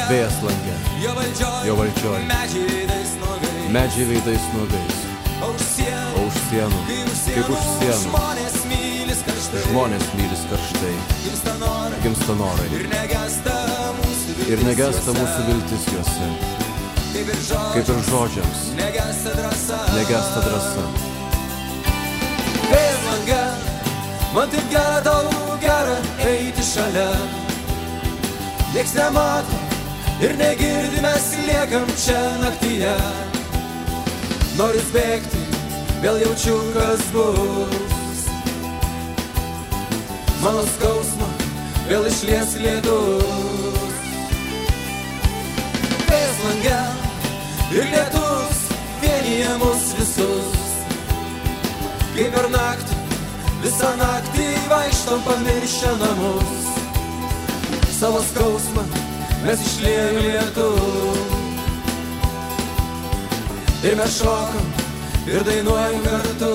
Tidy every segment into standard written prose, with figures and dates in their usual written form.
Vėjas lange, jo valdžioj, medžiai veidais nuogais, o už sienų, kaip už sienų, žmonės mylis karštai, gimsta norai, ir negesta mūsų viltis juose, kaip ir žodžiams, negesta drąsa. Vėjas lange, man taip gera, tau gera eiti šalia. Nieks nemato ir negirdi, mes liekam čia naktyje. Noris bėgti, vėl jaučiu, kas bus. Mano skausmą vėl išlies lietus. Vėjas lange ir lietus vienija mus visus. Kaip per naktį, visą naktį vaikštom pamiršę namus. Savo skausmą mes išliejam lietų. Ir mes šokam ir dainuojam kartu.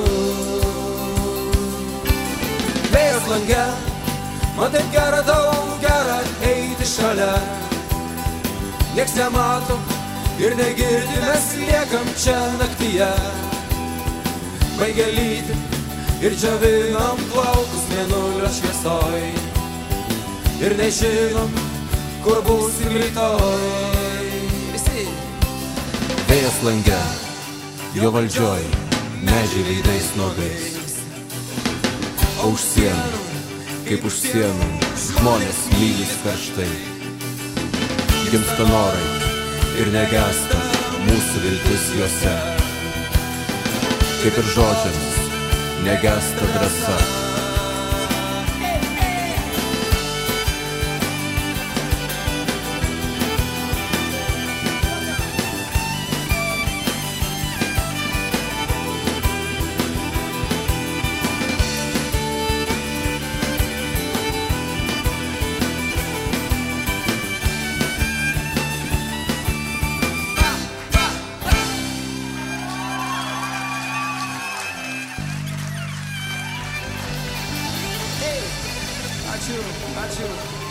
Vėjas lange, man taip gera, tau gera eiti šalia. Nieks nemato ir negirdi, mes liekam čia naktyje. Baigia lyti ir džiovinam plaukus mėnulio šviesoj. Ir nežinom, kur būsim rytoj. Visi. Vėjas lange, jo valdžioj, medžiai veidais nuogais, o už sienų, kaip už sienų, žmonės mylis karštai. Gimsta norai ir negesta mūsų viltis juose, kaip ir žodžiams, negesta drąsa. Ačiū.